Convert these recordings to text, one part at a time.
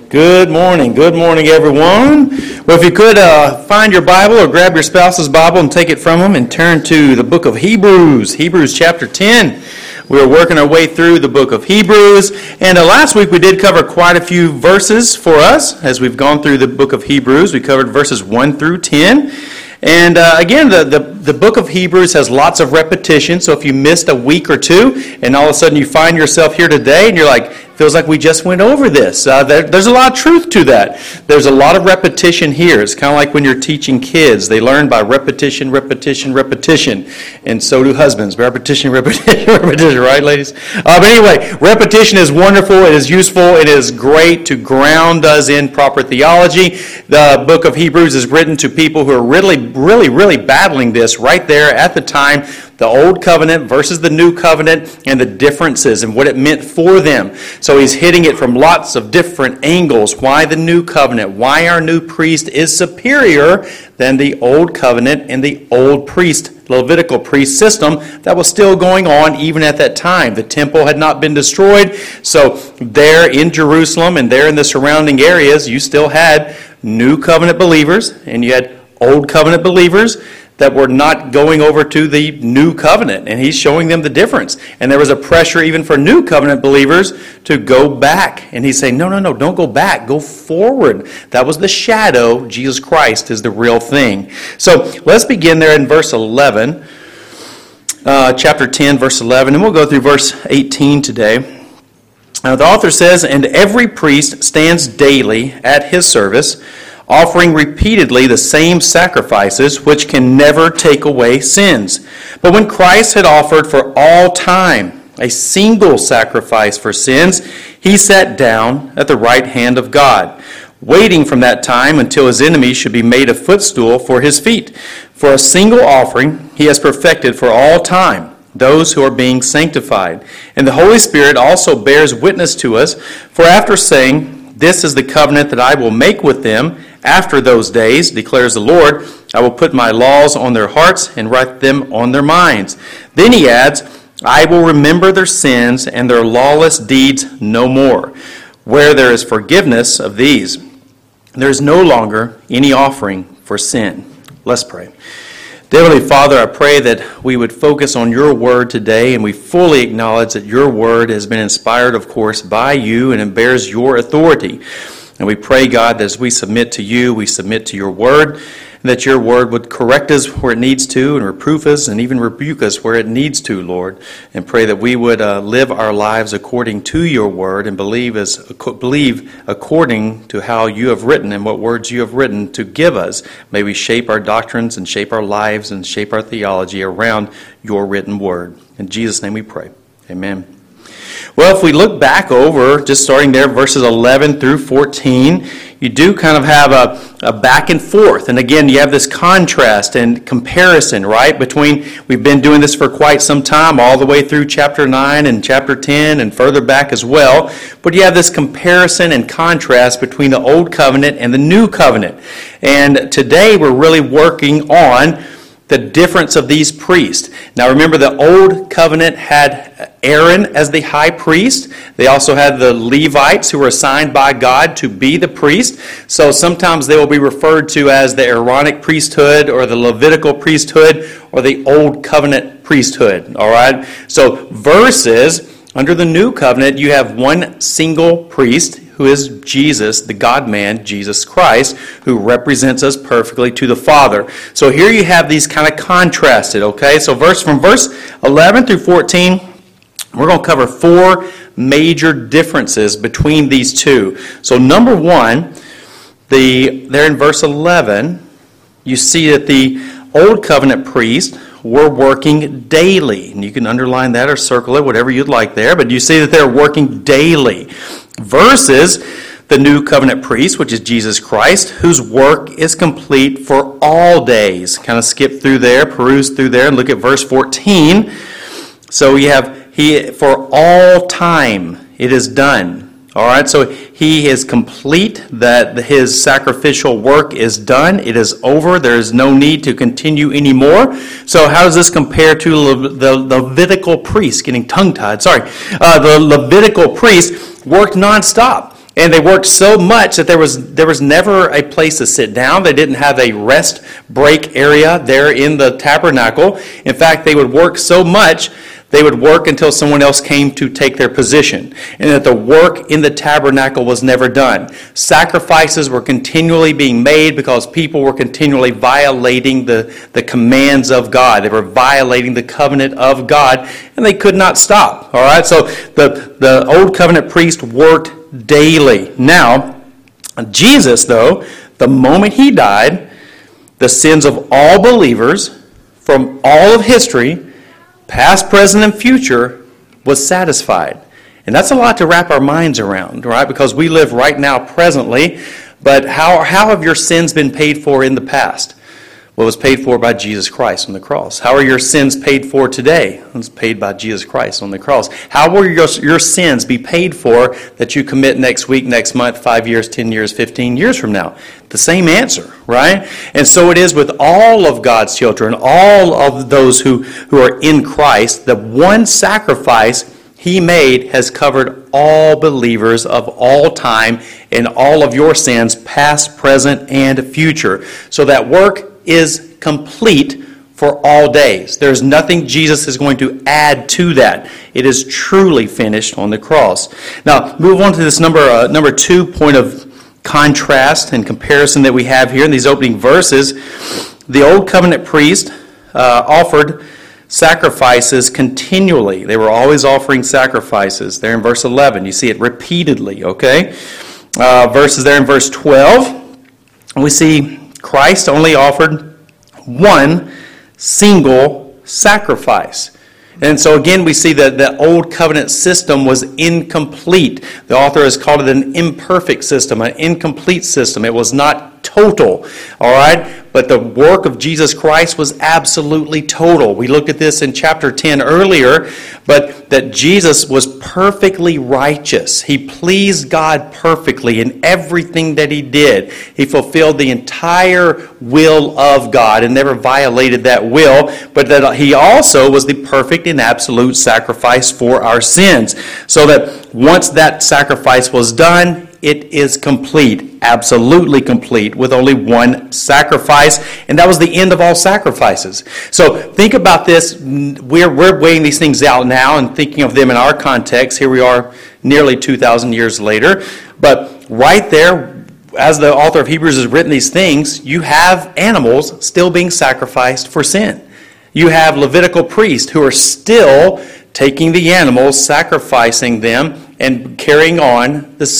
Good morning, everyone. Well, if you could find your Bible or grab your spouse's Bible and take it from them and turn to the book of Hebrews, Hebrews chapter 10. We are working our way through the book of Hebrews, and last week we did cover quite a few verses for us as we've gone through the book of Hebrews. We covered verses 1 through 10. And again, the book of Hebrews has lots of repetition, so if you missed a week or two and all of a sudden you find yourself here today and you're like, feels like we just went over this. There's a lot of truth to that. There's a lot of repetition here. It's kind of like when you're teaching kids. They learn by repetition, repetition, repetition. And so do husbands. Repetition, repetition, repetition, right, ladies? But anyway, repetition is wonderful. It is useful. It is great to ground us in proper theology. The book of Hebrews is written to people who are really battling this right there at the time. The Old Covenant versus the New Covenant and the differences and what it meant for them. So he's hitting it from lots of different angles. Why the New Covenant? Why our new priest is superior than the Old Covenant and the old priest, Levitical priest system that was still going on even at that time. The temple had not been destroyed. So there in Jerusalem and there in the surrounding areas, you still had New Covenant believers and you had Old Covenant believers that were not going over to the New Covenant, and he's showing them the difference. And there was a pressure even for New Covenant believers to go back. And he's saying, no, don't go back, go forward. That was the shadow. Jesus Christ is the real thing. So let's begin there in verse 11, chapter 10, verse 11, and we'll go through verse 18 today. The author says, "And every priest stands daily at his service, offering repeatedly the same sacrifices which can never take away sins. But when Christ had offered for all time a single sacrifice for sins, he sat down at the right hand of God, waiting from that time until his enemies should be made a footstool for his feet. For a single offering he has perfected for all time those who are being sanctified. And the Holy Spirit also bears witness to us, for after saying, 'This is the covenant that I will make with them after those days, declares the Lord, I will put my laws on their hearts and write them on their minds.' Then he adds, 'I will remember their sins and their lawless deeds no more. Where there is forgiveness of these, there is no longer any offering for sin.'" Let's pray. Dear Heavenly Father, I pray that we would focus on your word today, and we fully acknowledge that your word has been inspired, of course, by you, and it bears your authority. And we pray, God, that as we submit to you, we submit to your word, and that your word would correct us where it needs to, and reproof us, and even rebuke us where it needs to, Lord. And pray that we would live our lives according to your word, and believe according to how you have written and what words you have written to give us. May we shape our doctrines and shape our lives and shape our theology around your written word. In Jesus' name we pray. Amen. Well, if we look back over, just starting there, verses 11 through 14, you do kind of have a back and forth. And again, you have this contrast and comparison, right, between, we've been doing this for quite some time, all the way through chapter 9 and chapter 10 and further back as well. But you have this comparison and contrast between the Old Covenant and the New Covenant. And today we're really working on the difference of these priests. Now remember, the Old Covenant had Aaron as the high priest. They also had the Levites who were assigned by God to be the priest. So sometimes they will be referred to as the Aaronic priesthood or the Levitical priesthood or the Old Covenant priesthood. All right? So versus under the New Covenant, you have one single priest who is Jesus, the God-man, Jesus Christ, who represents us perfectly to the Father. So here you have these kind of contrasted, okay? So from verse 11 through 14, we're going to cover four major differences between these two. So number one, there in verse 11, you see that the Old Covenant priests were working daily. And you can underline that or circle it, whatever you'd like there. But you see that they're working daily. Versus the New Covenant priest, which is Jesus Christ, whose work is complete for all days. Kind of skip through there, peruse through there, and look at verse 14. So you have, for all time it is done. All right, so he is complete, that his sacrificial work is done. It is over. There is no need to continue anymore. So how does this compare to the Levitical priest? Getting tongue-tied, sorry. The Levitical priest worked nonstop. And they worked so much that there was never a place to sit down. They didn't have a rest break area there in the tabernacle. In fact, they would work so much, they would work until someone else came to take their position. And that the work in the tabernacle was never done. Sacrifices were continually being made because people were continually violating the commands of God. They were violating the covenant of God, and they could not stop. All right, so the old covenant priest worked daily. Now, Jesus, though, the moment he died, the sins of all believers from all of history, past, present, and future, was satisfied. And that's a lot to wrap our minds around, right? Because we live right now presently, but how have your sins been paid for in the past? Well, it was paid for by Jesus Christ on the cross. How are your sins paid for today? It was paid by Jesus Christ on the cross. How will your sins be paid for that you commit next week, next month, 5 years, 10 years, 15 years from now? The same answer, right? And so it is with all of God's children, all of those who are in Christ. The one sacrifice he made has covered all believers of all time and all of your sins, past, present, and future. So that work is complete for all days. There's nothing Jesus is going to add to that. It is truly finished on the cross. Now, move on to this number 2 point of contrast and comparison that we have here in these opening verses. The old covenant priest offered sacrifices continually. They were always offering sacrifices. There in verse 11, you see it repeatedly, okay? Verses there in verse 12, we see Christ only offered one single sacrifice. And so again, we see that the old covenant system was incomplete. The author has called it an imperfect system, an incomplete system. It was not total, all right? But the work of Jesus Christ was absolutely total. We looked at this in chapter 10 earlier, but that Jesus was perfectly righteous. He pleased God perfectly in everything that he did. He fulfilled the entire will of God and never violated that will, but that he also was the perfect and absolute sacrifice for our sins. So that once that sacrifice was done, it is complete, absolutely complete, with only one sacrifice, and that was the end of all sacrifices. So think about this. We're weighing these things out now and thinking of them in our context. Here we are nearly 2,000 years later. But right there, as the author of Hebrews has written these things, you have animals still being sacrificed for sin. You have Levitical priests who are still taking the animals, sacrificing them, and carrying on the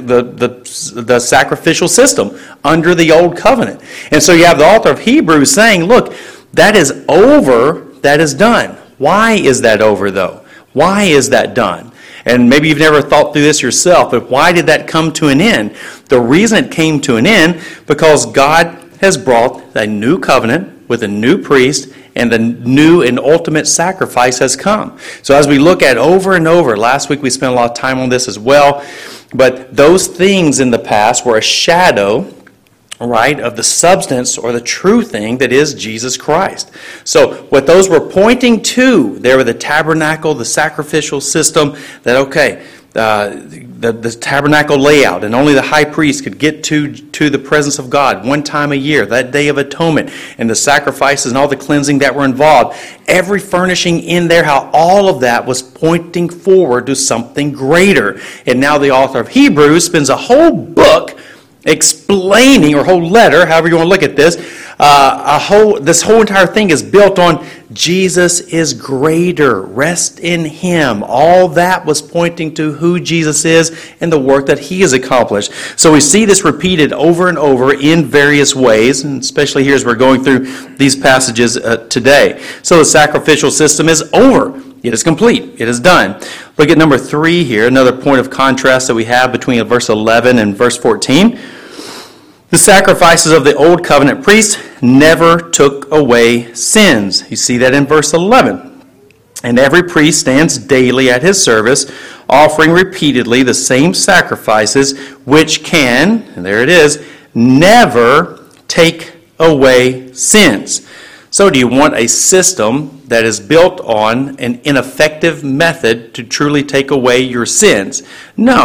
sacrificial system under the old covenant. And so you have the author of Hebrews saying, look, that is over, that is done. Why is that over, though? Why is that done? And maybe you've never thought through this yourself, but why did that come to an end? The reason it came to an end, because God has brought a new covenant with a new priest, and the new and ultimate sacrifice has come. So as we look at over and over, last week we spent a lot of time on this as well, but those things in the past were a shadow, right, of the substance or the true thing that is Jesus Christ. So what those were pointing to, there were the tabernacle, the sacrificial system, that okay, the tabernacle layout, and only the high priest could get to the presence of God one time a year, that Day of Atonement, and the sacrifices and all the cleansing that were involved. Every furnishing in there, how all of that was pointing forward to something greater. And now the author of Hebrews spends a whole book explaining, or whole letter, however you want to look at this, this whole entire thing is built on Jesus is greater. Rest in him. All that was pointing to who Jesus is and the work that he has accomplished. So we see this repeated over and over in various ways, and especially here as we're going through these passages today. So the sacrificial system is over. It is complete. It is done. Look at number 3 here, another point of contrast that we have between verse 11 and verse 14. The sacrifices of the old covenant priests never took away sins. You see that in verse 11. And every priest stands daily at his service, offering repeatedly the same sacrifices, which can, and there it is, never take away sins. So do you want a system that is built on an ineffective method to truly take away your sins? No.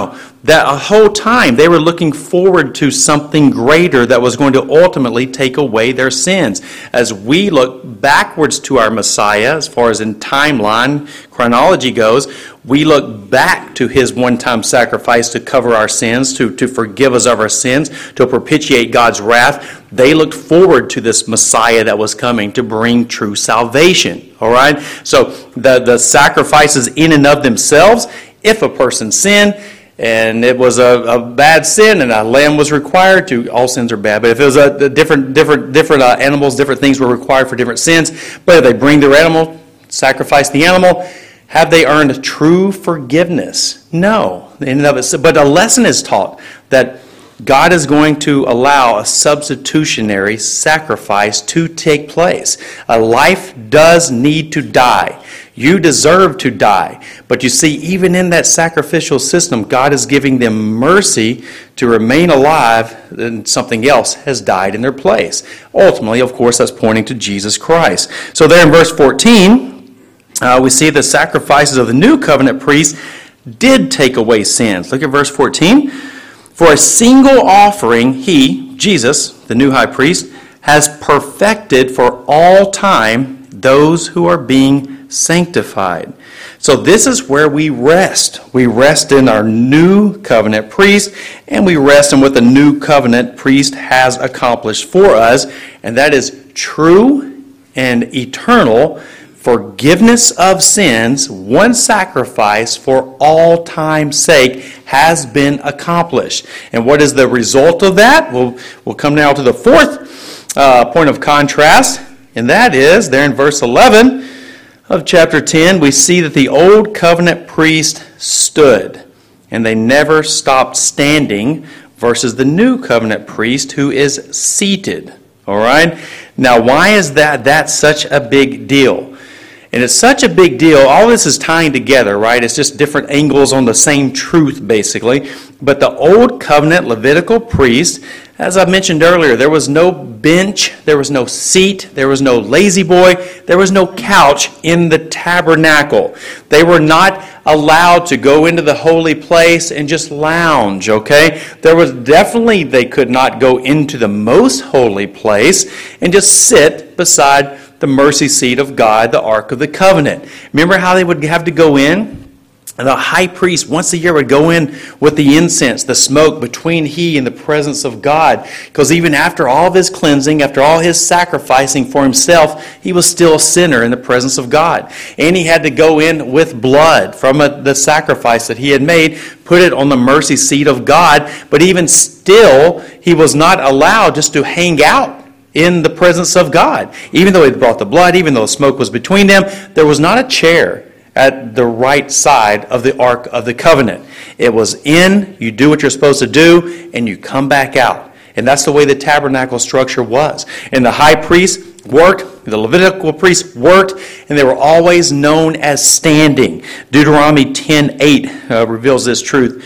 That whole time they were looking forward to something greater that was going to ultimately take away their sins. As we look backwards to our Messiah, as far as in timeline, chronology goes, we look back to his one-time sacrifice to cover our sins, to forgive us of our sins, to propitiate God's wrath. They looked forward to this Messiah that was coming to bring true salvation. All right? So the sacrifices in and of themselves, if a person sinned, and it was a bad sin, and a lamb was required to. All sins are bad, but if it was a different animals, different things were required for different sins. But if they bring their animal, sacrifice the animal, have they earned true forgiveness? No, in and of it. But a lesson is taught that God is going to allow a substitutionary sacrifice to take place. A life does need to die. You deserve to die. But you see, even in that sacrificial system, God is giving them mercy to remain alive, and something else has died in their place. Ultimately, of course, that's pointing to Jesus Christ. So there in verse 14, we see the sacrifices of the new covenant priests did take away sins. Look at verse 14. For a single offering, he, Jesus, the new high priest, has perfected for all time those who are being sanctified. So this is where we rest. We rest in our new covenant priest, and we rest in what the new covenant priest has accomplished for us, and that is true and eternal forgiveness of sins. One sacrifice for all time's sake has been accomplished. And what is the result of that? We'll come now to the fourth point of contrast, and that is there in verse 11 of chapter 10, we see that the old covenant priest stood, and they never stopped standing, versus the new covenant priest who is seated. All right? Now, why is that's such a big deal? And it's such a big deal. All this is tying together, right? It's just different angles on the same truth, basically. But the old covenant Levitical priest, as I mentioned earlier, there was no bench, there was no seat, there was no lazy boy, there was no couch in the tabernacle. They were not allowed to go into the holy place and just lounge, okay? They could not go into the most holy place and just sit beside the mercy seat of God, the Ark of the Covenant. Remember how they would have to go in? The high priest once a year would go in with the incense, the smoke, between he and the presence of God. Because even after all of his cleansing, after all his sacrificing for himself, he was still a sinner in the presence of God. And he had to go in with blood from the sacrifice that he had made, put it on the mercy seat of God. But even still, he was not allowed just to hang out in the presence of God. Even though he brought the blood, even though the smoke was between them, there was not a chair at the right side of the Ark of the Covenant. It was in, you do what you're supposed to do, and you come back out. And that's the way the tabernacle structure was. And the high priest worked, the Levitical priests worked, and they were always known as standing. Deuteronomy 10:8 reveals this truth.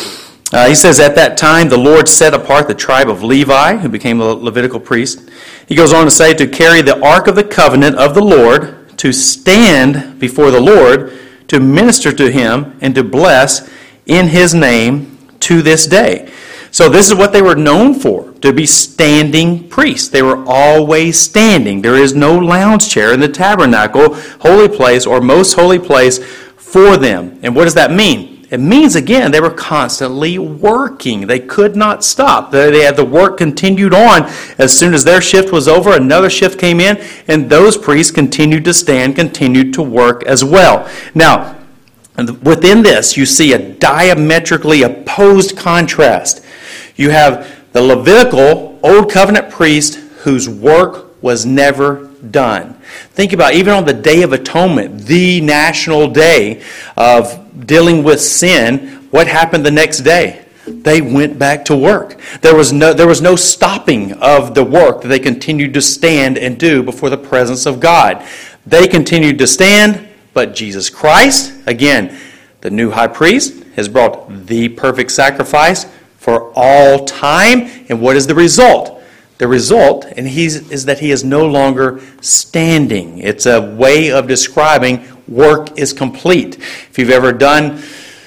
He says, at that time the Lord set apart the tribe of Levi, who became a Levitical priest. He goes on to say, to carry the Ark of the Covenant of the Lord, to stand before the Lord, to minister to him, and to bless in his name to this day. So this is what they were known for, to be standing priests. They were always standing. There is no lounge chair in the tabernacle, holy place, or most holy place for them. And what does that mean? It means, again, they were constantly working. They could not stop. They had the work continued on. As soon as their shift was over, another shift came in, and those priests continued to stand, continued to work as well. Now, within this, you see a diametrically opposed contrast. You have the Levitical Old Covenant priest whose work was never done. Think about even on the Day of Atonement, the national day of dealing with sin, what happened the next day? They went back to work. There was no stopping of the work that they continued to stand and do before the presence of God. They continued to stand, but Jesus Christ, again, the new high priest, has brought the perfect sacrifice for all time. And what is the result? The result is that he is no longer standing. It's a way of describing work is complete. If you've ever done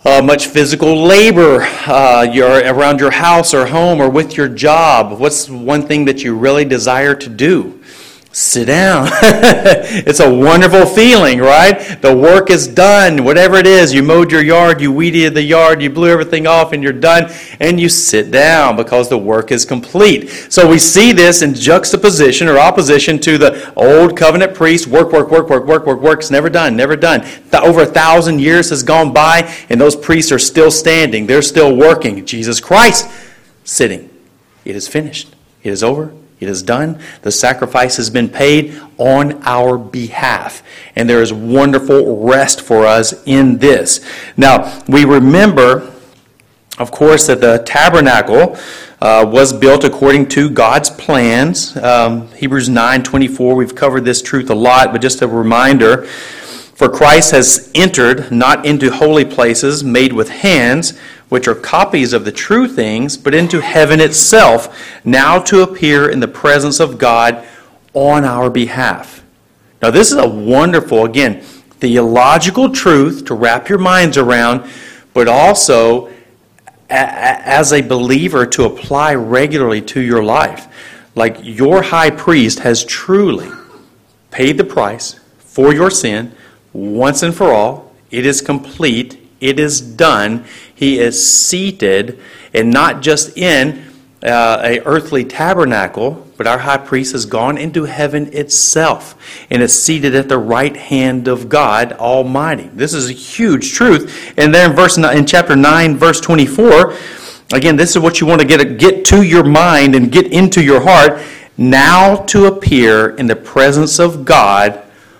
much physical labor you're around your house or home or with your job. What's one thing that you really desire to do? Sit down. It's a wonderful feeling, right? The work is done. Whatever it is, you mowed your yard, you weeded the yard, you blew everything off, and you're done, and you sit down because the work is complete. So we see this in juxtaposition or opposition to the old covenant priest. Work. It's never done. Over 1,000 years has gone by, and those priests are still standing. They're still working. Jesus Christ sitting. It is finished. It is over. It is done. The sacrifice has been paid on our behalf. And there is wonderful rest for us in this. Now, we remember, of course, that the tabernacle was built according to God's plans. Hebrews 9:24, we've covered this truth a lot, but just a reminder. For Christ has entered not into holy places made with hands, which are copies of the true things, but into heaven itself, now to appear in the presence of God on our behalf. Now this is a wonderful, again, theological truth to wrap your minds around, but also as a believer to apply regularly to your life. Like your high priest has truly paid the price for your sin once and for all. It is complete. It is done. He is seated, and not just in a earthly tabernacle, but our high priest has gone into heaven itself and is seated at the right hand of God Almighty. This is a huge truth. And there in chapter 9, verse 24, again, this is what you want to get to your mind and get into your heart. Now to appear in the presence of God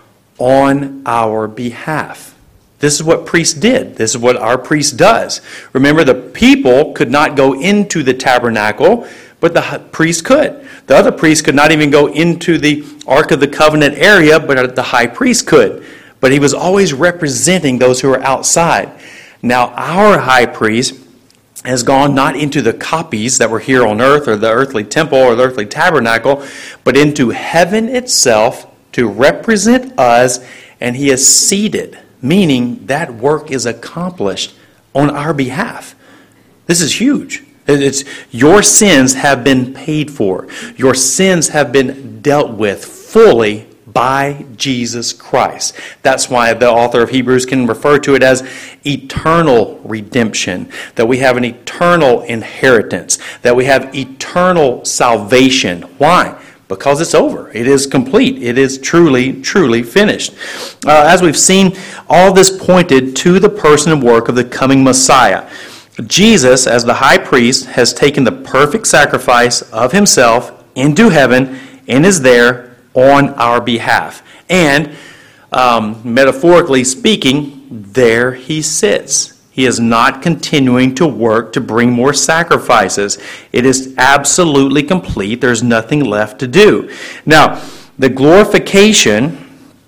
on our behalf. This is what priest did. This is what our priest does. Remember, the people could not go into the tabernacle, but the priest could. The other priest could not even go into the Ark of the Covenant area, but the high priest could. But he was always representing those who were outside. Now, our high priest has gone not into the copies that were here on earth or the earthly temple or the earthly tabernacle, but into heaven itself to represent us, and he is seated, meaning that work is accomplished on our behalf. This is huge. It's your sins have been paid for. Your sins have been dealt with fully by Jesus Christ. That's why the author of Hebrews can refer to it as eternal redemption, that we have an eternal inheritance, that we have eternal salvation. Why? Because it's over. It is complete. It is truly, truly finished. As we've seen, all this pointed to the person and work of the coming Messiah. Jesus, as the high priest, has taken the perfect sacrifice of himself into heaven and is there on our behalf. And metaphorically speaking, there he sits. He is not continuing to work to bring more sacrifices. It is absolutely complete. There's nothing left to do. Now, the glorification,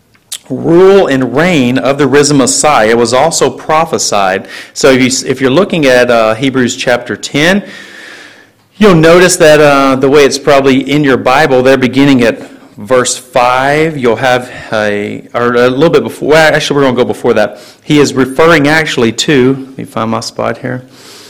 rule, and reign of the risen Messiah was also prophesied. So if you're looking at Hebrews chapter 10, you'll notice that the way it's probably in your Bible, they're beginning at verse 5, you'll have a little bit before, well, actually we're going to go before that. He is referring actually to, let me find my spot here.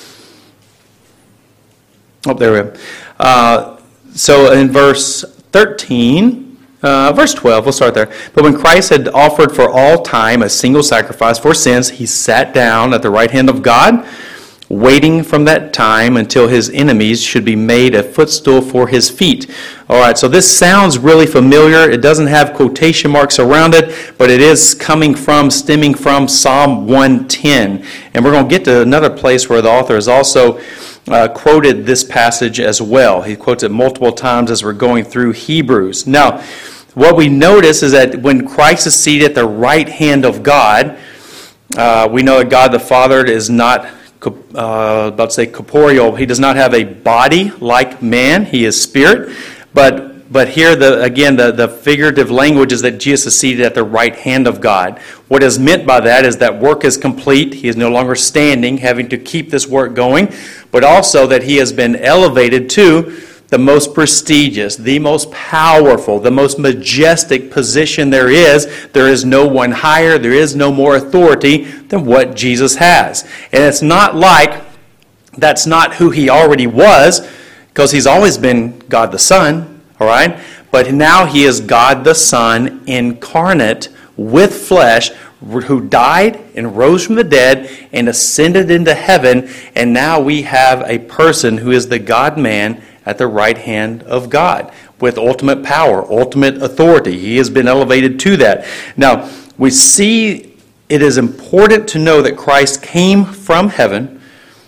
Oh, there we go. So in verse 13, verse 12, we'll start there. But when Christ had offered for all time a single sacrifice for sins, he sat down at the right hand of God, waiting from that time until his enemies should be made a footstool for his feet. All right, so this sounds really familiar. It doesn't have quotation marks around it, but it is stemming from Psalm 110. And we're going to get to another place where the author has also quoted this passage as well. He quotes it multiple times as we're going through Hebrews. Now, what we notice is that when Christ is seated at the right hand of God, we know that God the Father is not corporeal. He does not have a body like man. He is spirit. But here, the figurative language is that Jesus is seated at the right hand of God. What is meant by that is that work is complete. He is no longer standing, having to keep this work going, but also that he has been elevated to the most prestigious, the most powerful, the most majestic position there is. There is no one higher, there is no more authority than what Jesus has. And it's not like that's not who he already was, because he's always been God the Son, all right? But now he is God the Son incarnate with flesh, who died and rose from the dead and ascended into heaven, and now we have a person who is the God-man at the right hand of God with ultimate power, ultimate authority. He has been elevated to that. Now, we see it is important to know that Christ came from heaven,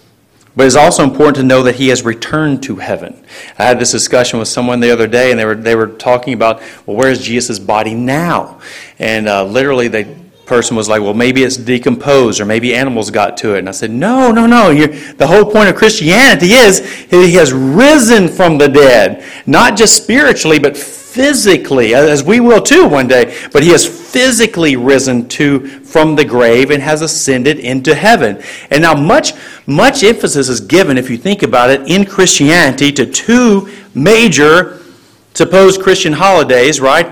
but it's also important to know that he has returned to heaven. I had this discussion with someone the other day, and they were talking about, well, where is Jesus' body now? And literally the person was like, well, maybe it's decomposed, or maybe animals got to it. And I said, no. The whole point of Christianity is he has risen from the dead, not just spiritually, but physically, as we will too one day. But he has physically risen from the grave and has ascended into heaven. And now much emphasis is given, if you think about it, in Christianity to two major supposed Christian holidays, right?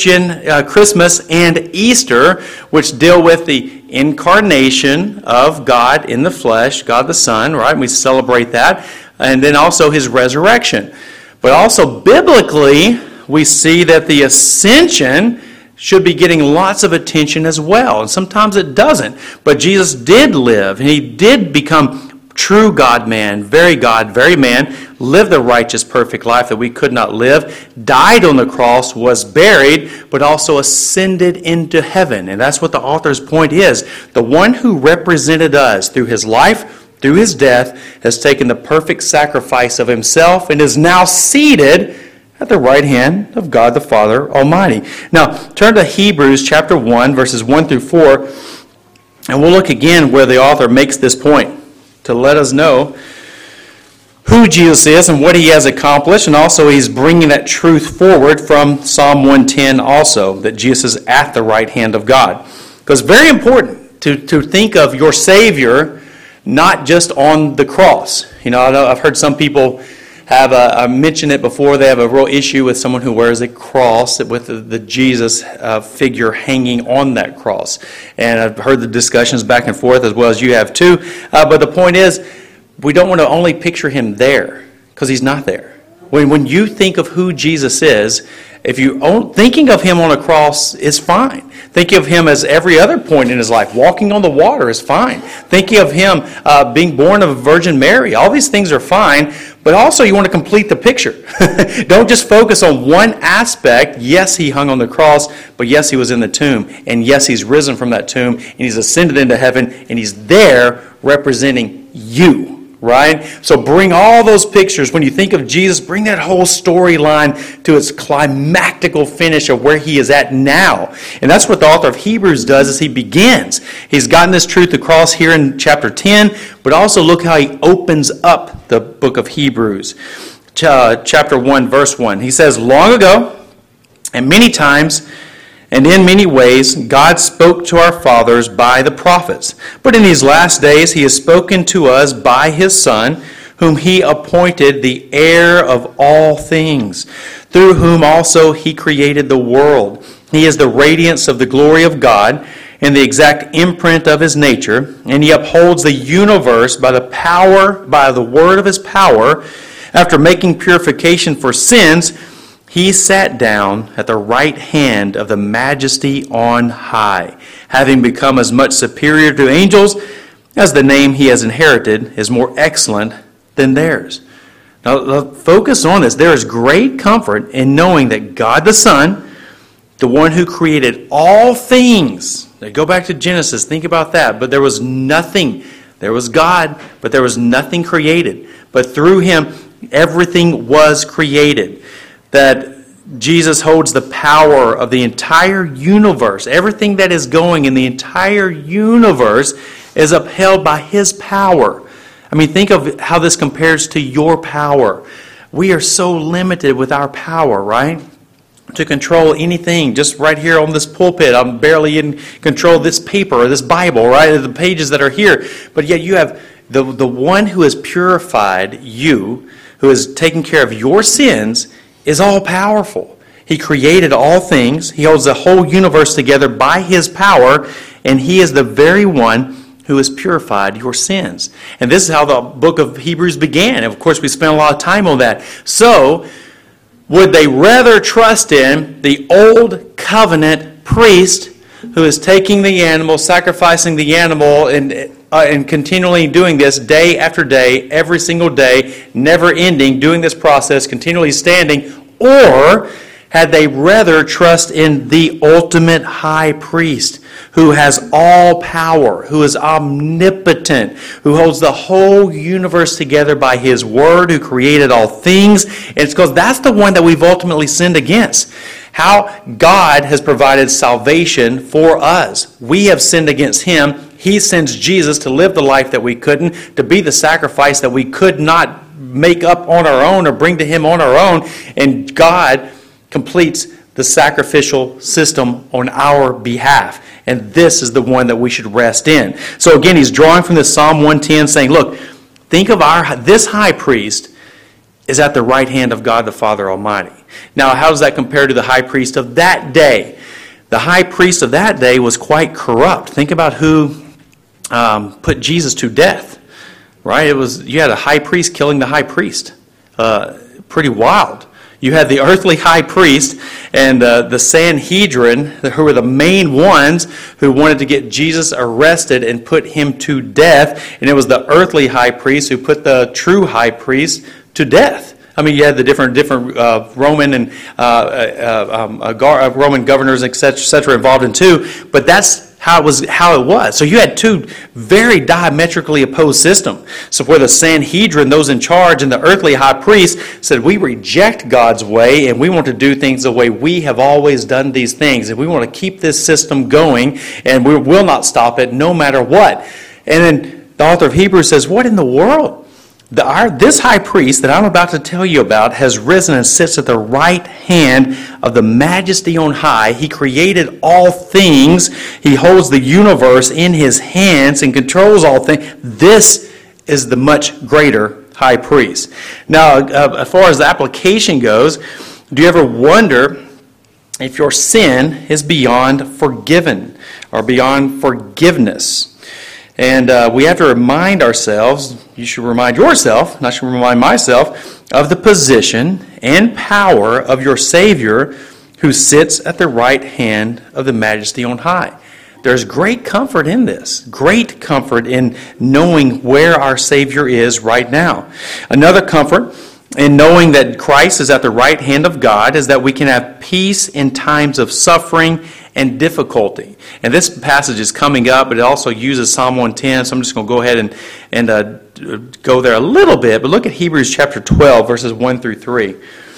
Christmas and Easter, which deal with the incarnation of God in the flesh, God the Son, right? We celebrate that. And then also his resurrection. But also biblically, we see that the ascension should be getting lots of attention as well. And sometimes it doesn't. But Jesus did live, and he did become true God-man, very God, very man, lived the righteous, perfect life that we could not live, died on the cross, was buried, but also ascended into heaven. And that's what the author's point is. The one who represented us through his life, through his death, has taken the perfect sacrifice of himself and is now seated at the right hand of God the Father Almighty. Now, turn to Hebrews chapter 1, verses 1 through 4, and we'll look again where the author makes this point to let us know who Jesus is and what he has accomplished, and also he's bringing that truth forward from Psalm 110 also, that Jesus is at the right hand of God. Because it's very important to think of your Savior not just on the cross. You know, I've heard some people I mentioned it before, they have a real issue with someone who wears a cross with the Jesus figure hanging on that cross. And I've heard the discussions back and forth as well as you have too. But the point is, we don't want to only picture him there, because he's not there. When you think of who Jesus is, if you thinking of him on a cross is fine. Thinking of him as every other point in his life, walking on the water is fine. Thinking of him being born of a Virgin Mary, all these things are fine. But also you want to complete the picture. Don't just focus on one aspect. Yes, he hung on the cross, but yes, he was in the tomb. And yes, he's risen from that tomb, and he's ascended into heaven, and he's there representing you. Right? So bring all those pictures. When you think of Jesus, bring that whole storyline to its climactical finish of where he is at now. And that's what the author of Hebrews does as he begins. He's gotten this truth across here in chapter 10, but also look how he opens up the book of Hebrews. Chapter 1, verse 1. He says, long ago, and many times, and in many ways, God spoke to our fathers by the prophets. But in these last days, he has spoken to us by his Son, whom he appointed the heir of all things, through whom also he created the world. He is the radiance of the glory of God, and the exact imprint of his nature, and he upholds the universe by the word of his power. After making purification for sins, he sat down at the right hand of the Majesty on high, having become as much superior to angels as the name he has inherited is more excellent than theirs. Now, focus on this. There is great comfort in knowing that God the Son, the one who created all things, now go back to Genesis, think about that, but there was nothing. There was God, but there was nothing created. But through him, everything was created. That Jesus holds the power of the entire universe. Everything that is going in the entire universe is upheld by his power. I mean, think of how this compares to your power. We are so limited with our power, right? To control anything. Just right here on this pulpit, I'm barely in control of this paper or this Bible, right? The pages that are here. But yet you have the one who has purified you, who is taking care of your sins, is all-powerful. He created all things. He holds the whole universe together by his power, and he is the very one who has purified your sins. And this is how the book of Hebrews began. Of course, we spent a lot of time on that. So, would they rather trust in the old covenant priest who is taking the animal, sacrificing the animal, and continually doing this day after day, every single day, never ending, doing this process, continually standing, or had they rather trust in the ultimate high priest who has all power, who is omnipotent, who holds the whole universe together by his word, who created all things? And it's because that's the one that we've ultimately sinned against. How God has provided salvation for us. We have sinned against him. He sends Jesus to live the life that we couldn't, to be the sacrifice that we could not make up on our own or bring to him on our own. And God completes the sacrificial system on our behalf. And this is the one that we should rest in. So again, he's drawing from the Psalm 110 saying, look, think of this high priest is at the right hand of God the Father Almighty. Now, how does that compare to the high priest of that day? The high priest of that day was quite corrupt. Think about who put Jesus to death, right? You had a high priest killing the high priest. Pretty wild. You had the earthly high priest and the Sanhedrin, who were the main ones who wanted to get Jesus arrested and put him to death. And it was the earthly high priest who put the true high priest to death. I mean, you had the different Roman and Roman governors, etc., involved in too. But that's how it was. So you had two very diametrically opposed systems. So where the Sanhedrin, those in charge, and the earthly high priest said, we reject God's way and we want to do things the way we have always done these things. And we want to keep this system going and we will not stop it no matter what. And then the author of Hebrews says, what in the world? This high priest that I'm about to tell you about has risen and sits at the right hand of the majesty on high. He created all things. He holds the universe in his hands and controls all things. This is the much greater high priest. Now, as far as the application goes, do you ever wonder if your sin is beyond forgiven or beyond forgiveness? And we have to remind ourselves, you should remind yourself, and I should remind myself, of the position and power of your Savior who sits at the right hand of the majesty on high. There's great comfort in this, great comfort in knowing where our Savior is right now. Another comfort in knowing that Christ is at the right hand of God is that we can have peace in times of suffering and difficulty. And this passage is coming up, but it also uses Psalm 110, so I'm just going to go ahead and go there a little bit. But look at Hebrews chapter 12, verses 1 through 3.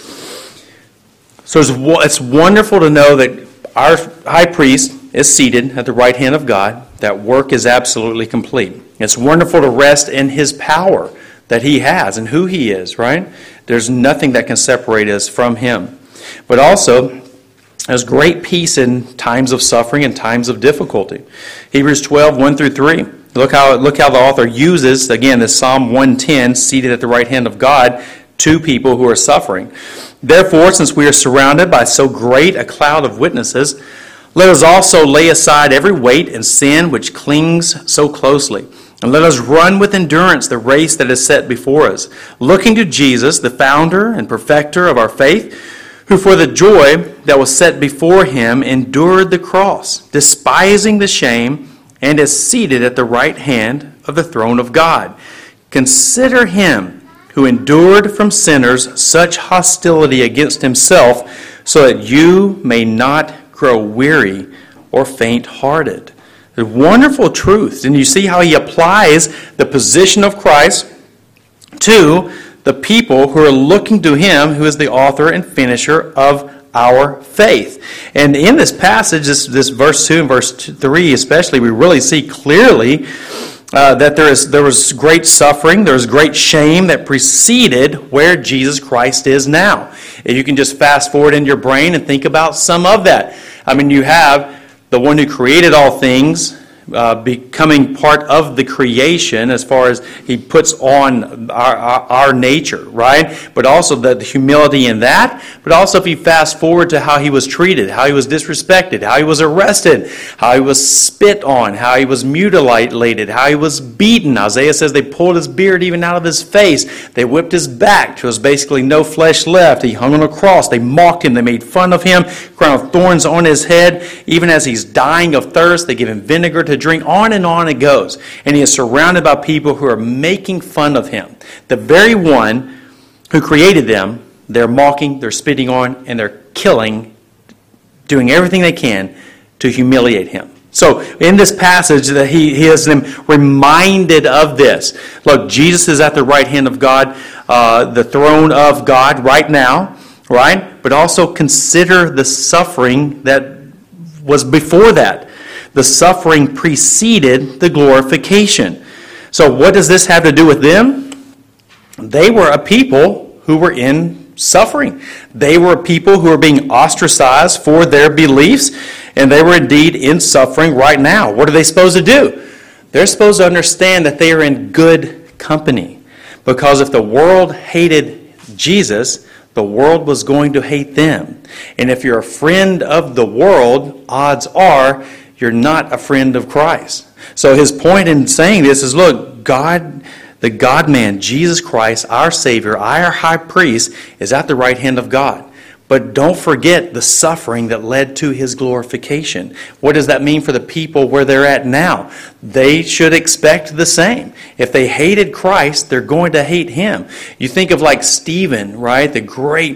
So it's wonderful to know that our high priest is seated at the right hand of God. That work is absolutely complete. It's wonderful to rest in his power that he has and who he is, right? There's nothing that can separate us from him. But also, there's great peace in times of suffering and times of difficulty. Hebrews 12, 1 through 3. Look how the author uses, again, this Psalm 110, seated at the right hand of God, to people who are suffering. Therefore, since we are surrounded by so great a cloud of witnesses, let us also lay aside every weight and sin which clings so closely. And let us run with endurance the race that is set before us, looking to Jesus, the founder and perfecter of our faith, who for the joy that was set before him endured the cross, despising the shame, and is seated at the right hand of the throne of God. Consider him who endured from sinners such hostility against himself, so that you may not grow weary or faint-hearted. The wonderful truth. And you see how he applies the position of Christ to the people who are looking to him, who is the author and finisher of our faith. And in this passage, this verse 2 and verse 3 especially, we really see clearly that there was great suffering, there was great shame that preceded where Jesus Christ is now. And you can just fast forward in your brain and think about some of that. I mean, you have the one who created all things becoming part of the creation as far as he puts on our nature, right? But also the humility in that. But also if you fast forward to how he was treated, how he was disrespected, how he was arrested, how he was spit on, how he was mutilated, how he was beaten. Isaiah says they pulled his beard even out of his face. They whipped his back till there was basically no flesh left. He hung on a cross. They mocked him. They made fun of him. Crown of thorns on his head. Even as he's dying of thirst, they give him vinegar to drink. On it goes. And he is surrounded by people who are making fun of him. The very one who created them, they're mocking, they're spitting on, and they're killing, doing everything they can to humiliate him. So in this passage, that he has them reminded of this. Look, Jesus is at the right hand of God, the throne of God right now, right? But also consider the suffering that was before that. The suffering preceded the glorification. So what does this have to do with them? They were a people who were in suffering. They were people who were being ostracized for their beliefs, and they were indeed in suffering right now. What are they supposed to do? They're supposed to understand that they are in good company. Because if the world hated Jesus, the world was going to hate them. And if you're a friend of the world, odds are you're not a friend of Christ. So his point in saying this is, look, God, the God-man, Jesus Christ, our Savior, our high priest, is at the right hand of God. But don't forget the suffering that led to his glorification. What does that mean for the people where they're at now? They should expect the same. If they hated Christ, they're going to hate him. You think of like Stephen, right? The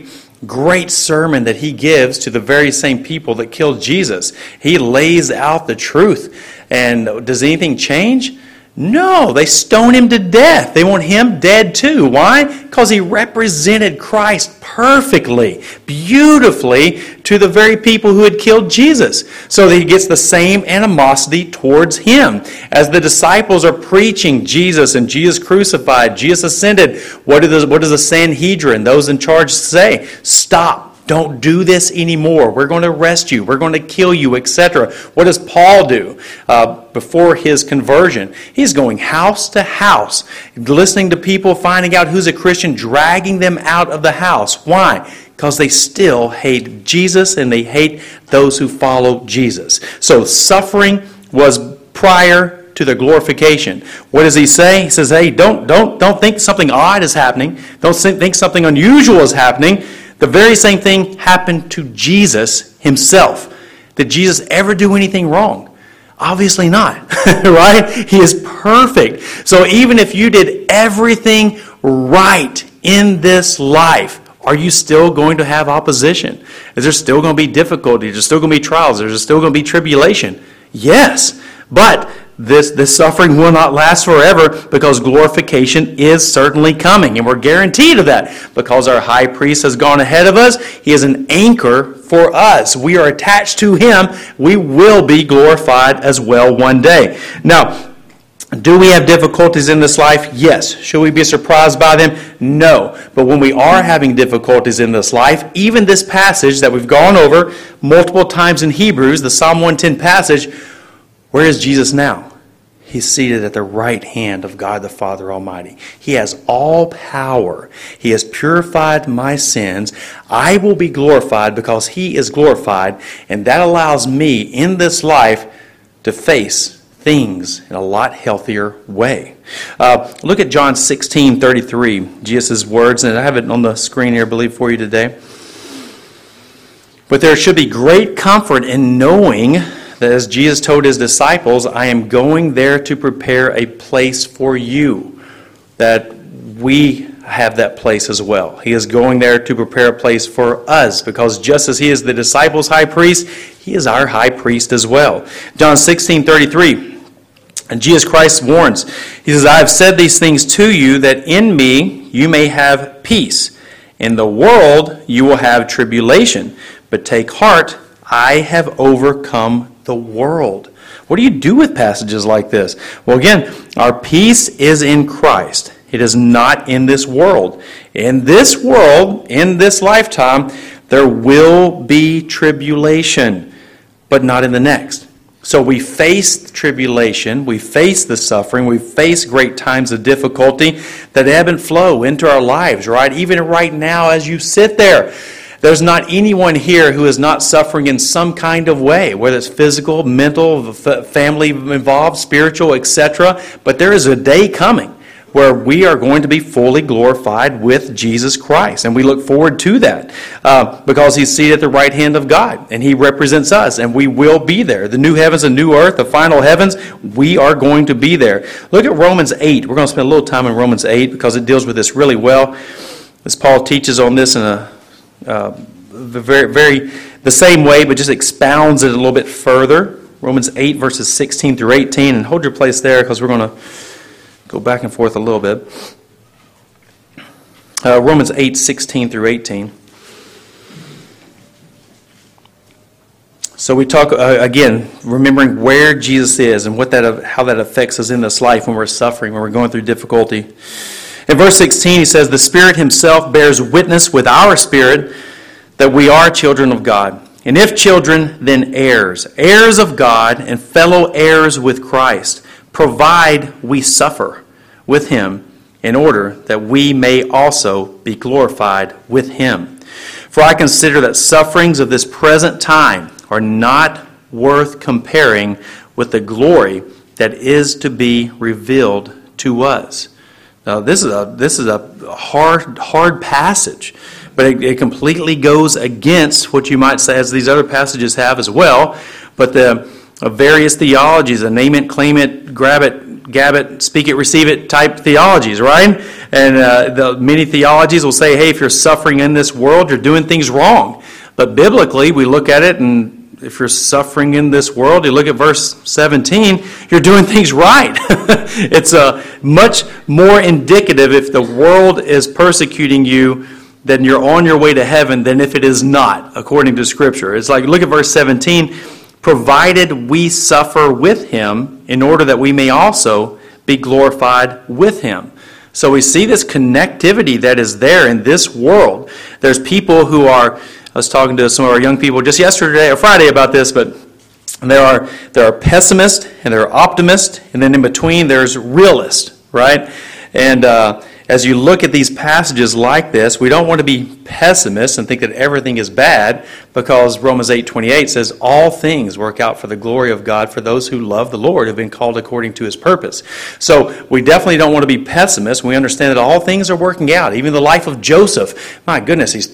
great sermon that he gives to the very same people that killed Jesus. He lays out the truth. And does anything change? No, they stone him to death. They want him dead too. Why? Because he represented Christ perfectly, beautifully to the very people who had killed Jesus. So that he gets the same animosity towards him. As the disciples are preaching Jesus and Jesus crucified, Jesus ascended, what does the Sanhedrin, those in charge, say? Stop. Don't do this anymore. We're going to arrest you. We're going to kill you, etc. What does Paul do before his conversion? He's going house to house, listening to people, finding out who's a Christian, dragging them out of the house. Why? Because they still hate Jesus and they hate those who follow Jesus. So suffering was prior to the glorification. What does he say? He says, hey, don't think something odd is happening. Don't think something unusual is happening. The very same thing happened to Jesus himself. Did Jesus ever do anything wrong? Obviously not, right? He is perfect. So even if you did everything right in this life, are you still going to have opposition? Is there still going to be difficulty? Is there still going to be trials? Is there still going to be tribulation? Yes, but this suffering will not last forever because glorification is certainly coming. And we're guaranteed of that because our high priest has gone ahead of us. He is an anchor for us. We are attached to him. We will be glorified as well one day. Now, do we have difficulties in this life? Yes. Should we be surprised by them? No. But when we are having difficulties in this life, even this passage that we've gone over multiple times in Hebrews, the Psalm 110 passage, where is Jesus now? He's seated at the right hand of God the Father Almighty. He has all power. He has purified my sins. I will be glorified because he is glorified, and that allows me in this life to face things in a lot healthier way. Look at John 16:33, Jesus' words, and I have it on the screen here, I believe, for you today. But there should be great comfort in knowing that as Jesus told his disciples, I am going there to prepare a place for you, that we have that place as well. He is going there to prepare a place for us, because just as he is the disciples' high priest, he is our high priest as well. John 16:33, and Jesus Christ warns, he says, I have said these things to you, that in me you may have peace. In the world you will have tribulation, but take heart, I have overcome the world. What do you do with passages like this? Well, again, our peace is in Christ. It is not in this world. In this world, in this lifetime, there will be tribulation, but not in the next. So we face tribulation, we face the suffering, we face great times of difficulty that ebb and flow into our lives, right? Even right now as you sit there, there's not anyone here who is not suffering in some kind of way, whether it's physical, mental, family involved, spiritual, etc. But there is a day coming where we are going to be fully glorified with Jesus Christ. And we look forward to that because He's seated at the right hand of God. And He represents us, and we will be there. The new heavens and new earth, the final heavens, we are going to be there. Look at Romans 8. We're going to spend a little time in Romans 8 because it deals with this really well. As Paul teaches on this in a very the same way, but just expounds it a little bit further. Romans 8, verses 16 through 18. And hold your place there because we're going to go back and forth a little bit. Romans 8, 16 through 18. So we talk, again, remembering where Jesus is and how that affects us in this life when we're suffering, when we're going through difficulty. In verse 16, he says, "The Spirit Himself bears witness with our spirit that we are children of God. And if children, then heirs, heirs of God and fellow heirs with Christ, provide we suffer with Him in order that we may also be glorified with Him. For I consider that sufferings of this present time are not worth comparing with the glory that is to be revealed to us." Now, this is a hard passage, but it completely goes against what you might say, as these other passages have as well, but the various theologies, the name it, claim it, grab it, gab it, speak it, receive it type theologies, right? And many theologies will say, hey, if you're suffering in this world, you're doing things wrong. But biblically, we look at it, and if you're suffering in this world, you look at verse 17, you're doing things right. It's much more indicative if the world is persecuting you, then you're on your way to heaven than if it is not, according to Scripture. It's like, look at verse 17, "Provided we suffer with Him in order that we may also be glorified with Him." So we see this connectivity that is there in this world. There's people who are, I was talking to some of our young people just yesterday or Friday about this, but there are pessimists and there are optimists, and then in between there's realists, right? And as you look at these passages like this, we don't want to be pessimists and think that everything is bad, because Romans 8:28 says all things work out for the glory of God for those who love the Lord, have been called according to His purpose. So we definitely don't want to be pessimists. We understand that all things are working out. Even the life of Joseph, my goodness, he's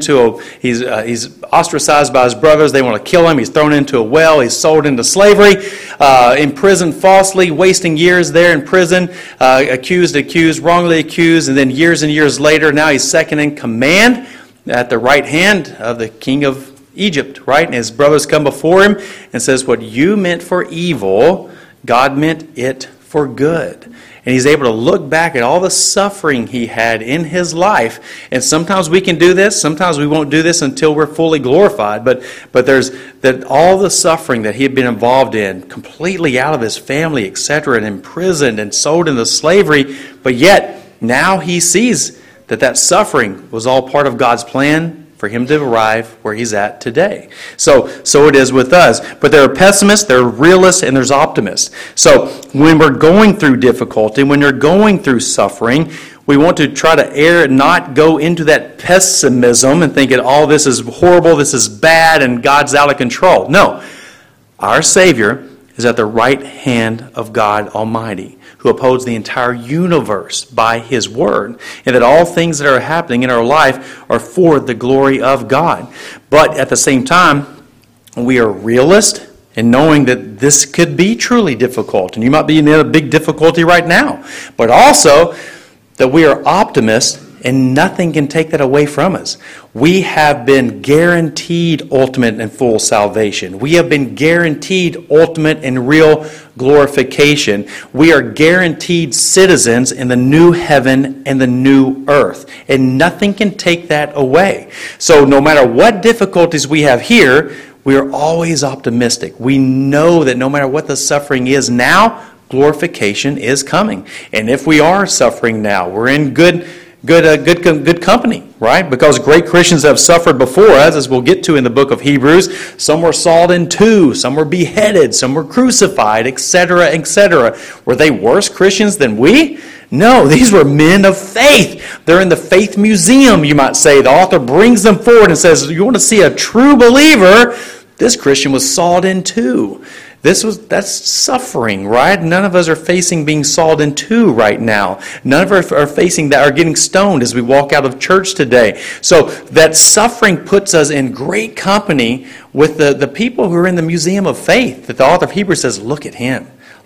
ostracized by his brothers. They want to kill him. He's thrown into a well. He's sold into slavery, imprisoned falsely, wasting years there in prison, accused, wrongly accused, and then years and years later, now he's second in command at the right hand of the king of Egypt, right? And his brothers come before him and says, what you meant for evil, God meant it for good. And he's able to look back at all the suffering he had in his life. And sometimes we can do this. Sometimes we won't do this until we're fully glorified. But there's that all the suffering that he had been involved in, completely out of his family, etc., and imprisoned and sold into slavery. But yet, now he sees that suffering was all part of God's plan for him to arrive where he's at today. So it is with us. But there are pessimists, there are realists, and there's optimists. So when we're going through difficulty, when you're going through suffering, we want to try to not go into that pessimism and think that all this is horrible, this is bad, and God's out of control. No. Our Savior is at the right hand of God Almighty, who upholds the entire universe by His Word, and that all things that are happening in our life are for the glory of God. But at the same time, we are realists in knowing that this could be truly difficult, and you might be in a big difficulty right now. But also that we are optimists, and nothing can take that away from us. We have been guaranteed ultimate and full salvation. We have been guaranteed ultimate and real glorification. We are guaranteed citizens in the new heaven and the new earth. And nothing can take that away. So no matter what difficulties we have here, we are always optimistic. We know that no matter what the suffering is now, glorification is coming. And if we are suffering now, we're in good good company, right? Because great Christians have suffered before us, as we'll get to in the book of Hebrews. Some were sawed in two, some were beheaded, some were crucified, etc., etc. Were they worse Christians than we? No, these were men of faith. They're in the faith museum, you might say. The author brings them forward and says, you want to see a true believer? This Christian was sawed in two. That's suffering, right? None of us are facing being sawed in two right now. None of us are facing that, are getting stoned as we walk out of church today. So that suffering puts us in great company with the people who are in the museum of faith. That the author of Hebrews says, look at him,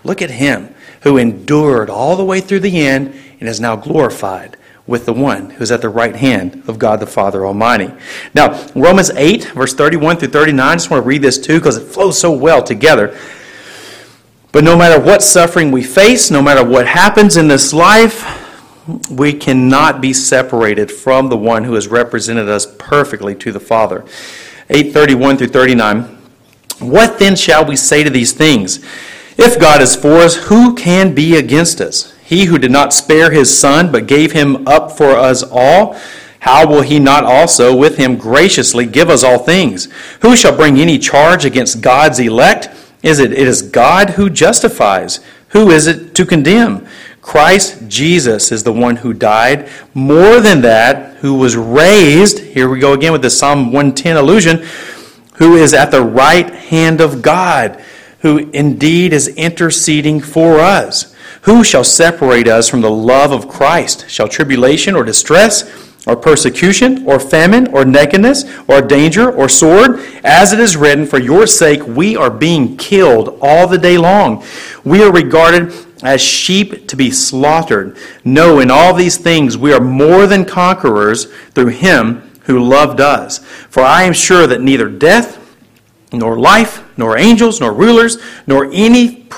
who endured all the way through the end and is now glorified with the one who's at the right hand of God the Father Almighty. Now, Romans 8, verse 31 through 39, I just want to read this too because it flows so well together. But no matter what suffering we face, no matter what happens in this life, we cannot be separated from the one who has represented us perfectly to the Father. 8:31 through 39. What then shall we say to these things? If God is for us, who can be against us? He who did not spare his Son, but gave him up for us all, how will he not also with him graciously give us all things? Who shall bring any charge against God's elect? It is God who justifies. Who is it to condemn? Christ Jesus is the one who died. More than that, who was raised, here we go again with the Psalm 110 allusion, who is at the right hand of God, who indeed is interceding for us. Who shall separate us from the love of Christ? Shall tribulation or distress or persecution or famine or nakedness or danger or sword? As it is written, for your sake we are being killed all the day long. We are regarded as sheep to be slaughtered. No, in all these things we are more than conquerors through him who loved us. For I am sure that neither death, nor life, nor angels, nor rulers, nor anything's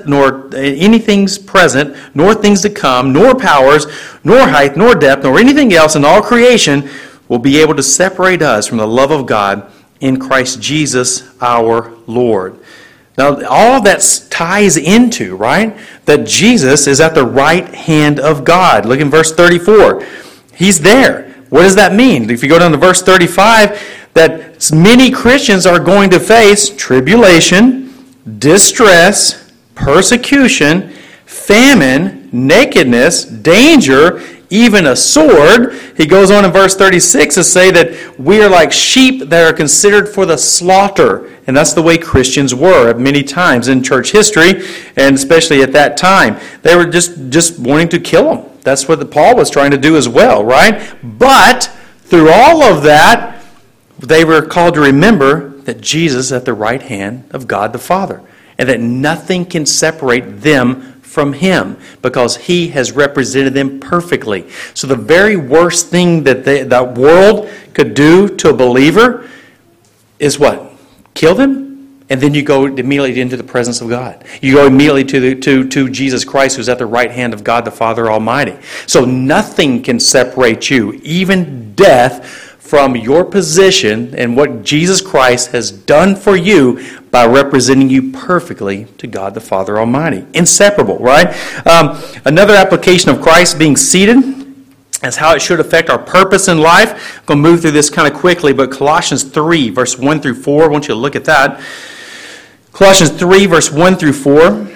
present, nor things to come, nor powers, nor height, nor depth, nor anything else in all creation will be able to separate us from the love of God in Christ Jesus our Lord. Now, all that ties into, right, that Jesus is at the right hand of God. Look in verse 34. He's there. What does that mean? If you go down to verse 35, that many Christians are going to face tribulation, distress, persecution, famine, nakedness, danger, even a sword. He goes on in verse 36 to say that we are like sheep that are considered for the slaughter. And that's the way Christians were many times in church history, and especially at that time. They were just wanting to kill them. That's what Paul was trying to do as well, right? But through all of that, they were called to remember that Jesus is at the right hand of God the Father, and that nothing can separate them from him because he has represented them perfectly. So the very worst thing that that world could do to a believer is what? Kill them, and then you go immediately into the presence of God. You go immediately to Jesus Christ, who's at the right hand of God the Father Almighty. So nothing can separate you, even death, from your position and what Jesus Christ has done for you by representing you perfectly to God the Father Almighty. Inseparable, right? Another application of Christ being seated is how it should affect our purpose in life. I'm going to move through this kind of quickly, but Colossians 3, verse 1 through 4, I want you to look at that. Colossians 3, verse 1 through 4.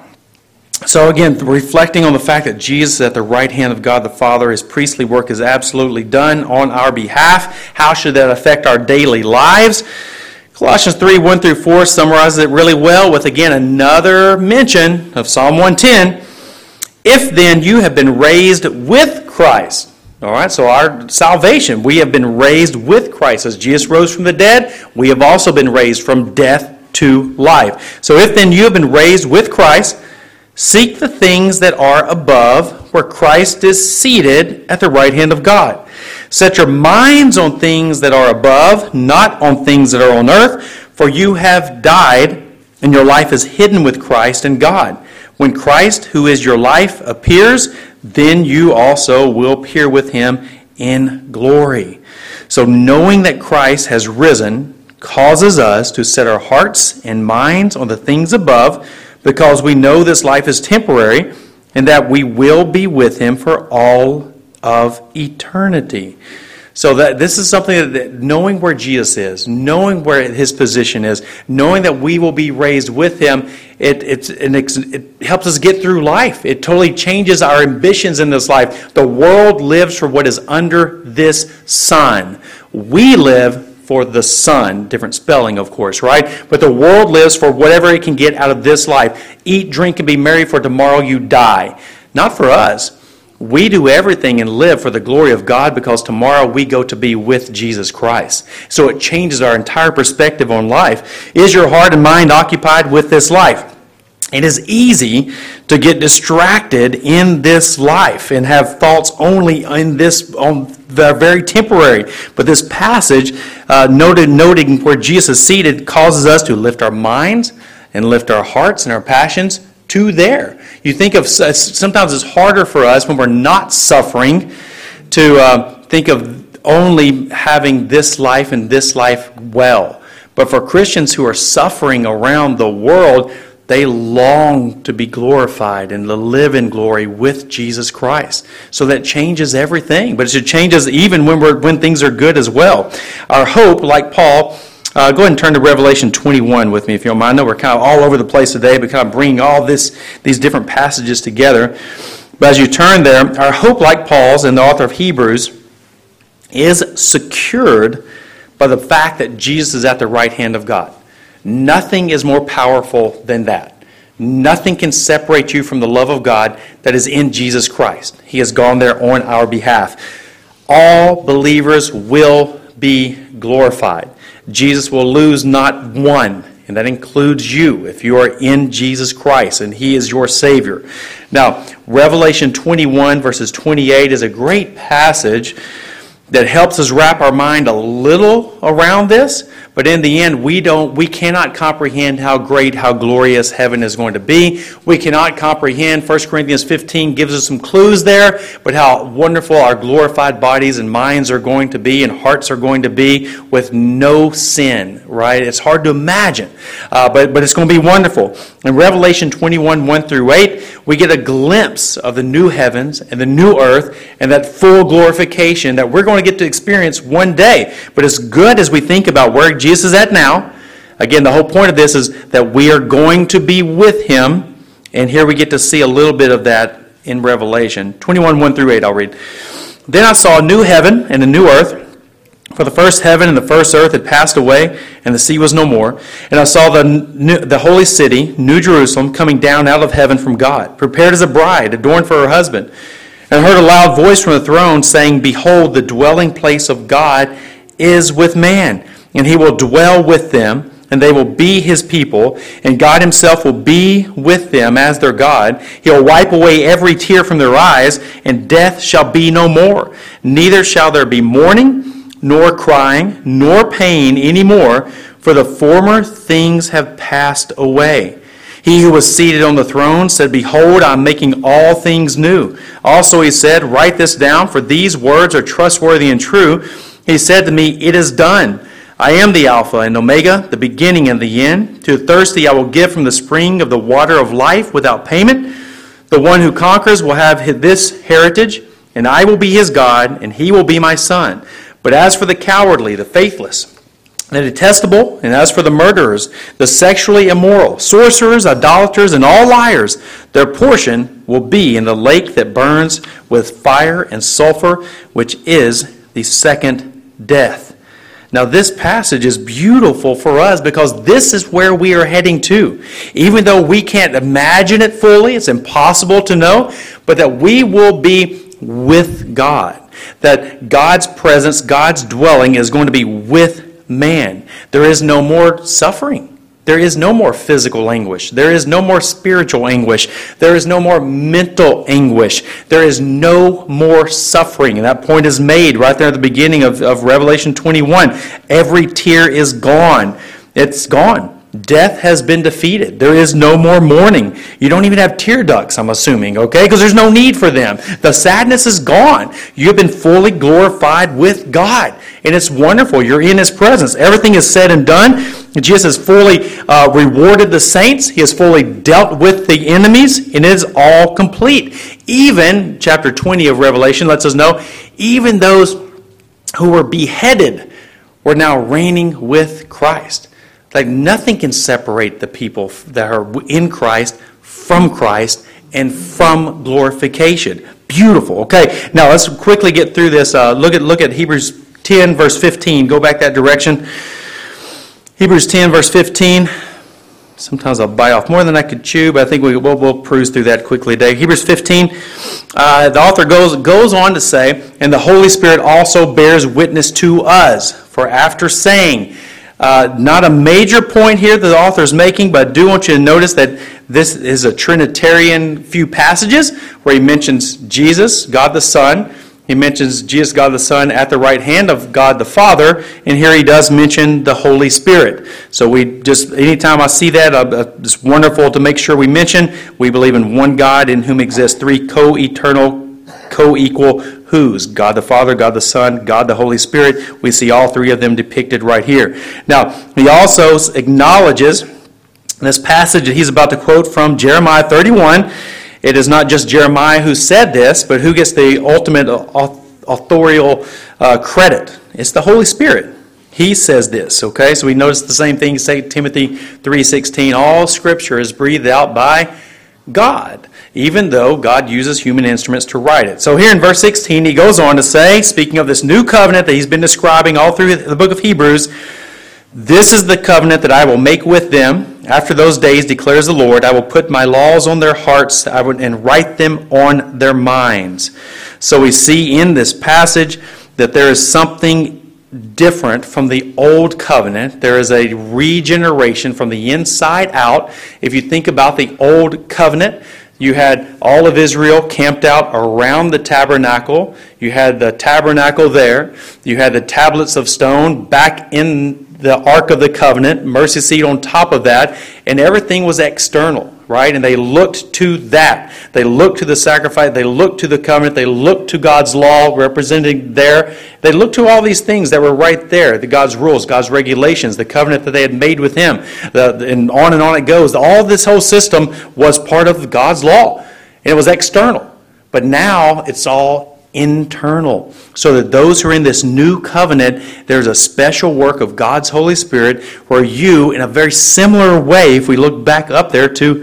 So again, reflecting on the fact that Jesus is at the right hand of God the Father, his priestly work is absolutely done on our behalf. How should that affect our daily lives? Colossians 3, 1 through 4 summarizes it really well with, again, another mention of Psalm 110. If then you have been raised with Christ. All right, so our salvation, we have been raised with Christ. As Jesus rose from the dead, we have also been raised from death to life. So if then you have been raised with Christ, seek the things that are above, where Christ is seated at the right hand of God. Set your minds on things that are above, not on things that are on earth, for you have died, and your life is hidden with Christ in God. When Christ, who is your life, appears, then you also will appear with him in glory. So knowing that Christ has risen causes us to set our hearts and minds on the things above, because we know this life is temporary and that we will be with him for all of eternity. So that this is something that knowing where Jesus is, knowing where his position is, knowing that we will be raised with him, it helps us get through life. It totally changes our ambitions in this life. The world lives for what is under this sun. We live for the Son. Different spelling, of course, right? But the world lives for whatever it can get out of this life. Eat, drink, and be merry, for tomorrow you die. Not for us. We do everything and live for the glory of God because tomorrow we go to be with Jesus Christ. So it changes our entire perspective on life. Is your heart and mind occupied with this life? It is easy to get distracted in this life and have thoughts only on the very temporary. But this passage, noting where Jesus is seated, causes us to lift our minds and lift our hearts and our passions to there. You think of, sometimes it's harder for us when we're not suffering to think of only having this life and this life well. But for Christians who are suffering around the world, they long to be glorified and to live in glory with Jesus Christ. So that changes everything. But it should change us even when things are good as well. Our hope, like Paul, go ahead and turn to Revelation 21 with me, if you don't mind. I know we're kind of all over the place today, but kind of bringing all these different passages together. But as you turn there, our hope, like Paul's and the author of Hebrews, is secured by the fact that Jesus is at the right hand of God. Nothing is more powerful than that. Nothing can separate you from the love of God that is in Jesus Christ. He has gone there on our behalf. All believers will be glorified. Jesus will lose not one, and that includes you if you are in Jesus Christ and He is your Savior. Now, Revelation 21 verses 28 is a great passage that helps us wrap our mind a little around this, but in the end, we cannot comprehend how great, how glorious heaven is going to be. We cannot comprehend, 1 Corinthians 15 gives us some clues there, but how wonderful our glorified bodies and minds are going to be and hearts are going to be with no sin, right? It's hard to imagine, but it's going to be wonderful. In Revelation 21, 1 through 8, we get a glimpse of the new heavens and the new earth and that full glorification that we're going to get to experience one day. But as good as we think about where Jesus is at now, again, the whole point of this is that we are going to be with Him, and here we get to see a little bit of that in Revelation 21, 1 through 8, I'll read. Then I saw a new heaven and a new earth, for the first heaven and the first earth had passed away, and the sea was no more. And I saw the holy city, New Jerusalem, coming down out of heaven from God, prepared as a bride, adorned for her husband. And I heard a loud voice from the throne saying, Behold, the dwelling place of God is with man, and He will dwell with them, and they will be His people, and God Himself will be with them as their God. He will wipe away every tear from their eyes, and death shall be no more. Neither shall there be mourning, nor crying, nor pain any more, for the former things have passed away. He who was seated on the throne said, Behold, I am making all things new. Also he said, Write this down, for these words are trustworthy and true. He said to me, It is done. I am the Alpha and Omega, the beginning and the end. To the thirsty I will give from the spring of the water of life without payment. The one who conquers will have this heritage, and I will be his God, and he will be my son. But as for the cowardly, the faithless, the detestable, and as for the murderers, the sexually immoral, sorcerers, idolaters, and all liars, their portion will be in the lake that burns with fire and sulfur, which is the second death. Now this passage is beautiful for us because this is where we are heading to. Even though we can't imagine it fully, it's impossible to know, but that we will be with God. That God's presence, God's dwelling is going to be with man. There is no more suffering. There is no more physical anguish. There is no more spiritual anguish. There is no more mental anguish. There is no more suffering. And that point is made right there at the beginning of Revelation 21. Every tear is gone. It's gone. Death has been defeated. There is no more mourning. You don't even have tear ducts, I'm assuming, okay? Because there's no need for them. The sadness is gone. You have been fully glorified with God. And it's wonderful. You're in His presence. Everything is said and done. Jesus has fully rewarded the saints. He has fully dealt with the enemies, and it is all complete. Even, chapter 20 of Revelation lets us know, even those who were beheaded were now reigning with Christ. Like nothing can separate the people that are in Christ from Christ and from glorification. Beautiful. Okay, now let's quickly get through this. Look at Hebrews 10, verse 15. Go back that direction. Hebrews 10, verse 15. Sometimes I'll bite off more than I could chew, but I think we'll cruise through that quickly today. Hebrews 15, the author goes on to say, and the Holy Spirit also bears witness to us. For after saying, not a major point here that the author is making, but I do want you to notice that this is a Trinitarian few passages where he mentions Jesus, God the Son. He mentions Jesus, God the Son, at the right hand of God the Father, and here he does mention the Holy Spirit. So anytime I see that, it's wonderful to make sure we mention, we believe in one God in whom exist three co-eternal, co-equal who's? God the Father, God the Son, God the Holy Spirit. We see all three of them depicted right here. Now, he also acknowledges this passage that he's about to quote from Jeremiah 31. It is not just Jeremiah who said this, but who gets the ultimate authorial credit? It's the Holy Spirit. He says this, okay? So we notice the same thing, 2 Timothy 3:16. All Scripture is breathed out by God, even though God uses human instruments to write it. So here in verse 16, he goes on to say, speaking of this new covenant that he's been describing all through the book of Hebrews, this is the covenant that I will make with them. After those days, declares the Lord, I will put my laws on their hearts and write them on their minds. So we see in this passage that there is something different from the old covenant. There is a regeneration from the inside out. If you think about the old covenant, you had all of Israel camped out around the tabernacle. You had the tabernacle there. You had the tablets of stone back in the Ark of the Covenant, mercy seat on top of that, and everything was external, right? And they looked to that. They looked to the sacrifice. They looked to the covenant. They looked to God's law represented there. They looked to all these things that were right there, God's rules, God's regulations, the covenant that they had made with Him, and on it goes. All this whole system was part of God's law, and it was external. But now it's all internal, so that those who are in this new covenant, there's a special work of God's Holy Spirit where you, in a very similar way, if we look back up there to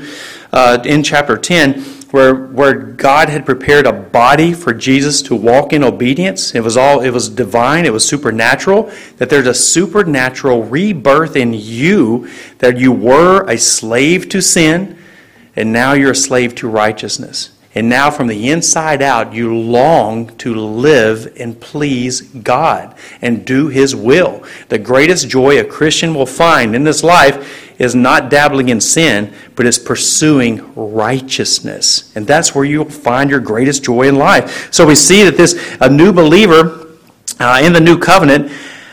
in chapter 10, where God had prepared a body for Jesus to walk in obedience. It was divine, it was supernatural, that there's a supernatural rebirth in you, that you were a slave to sin, and now you're a slave to righteousness. And now from the inside out, you long to live and please God and do His will. The greatest joy a Christian will find in this life is not dabbling in sin, but it's pursuing righteousness. And that's where you'll find your greatest joy in life. So we see that a new believer in the new covenant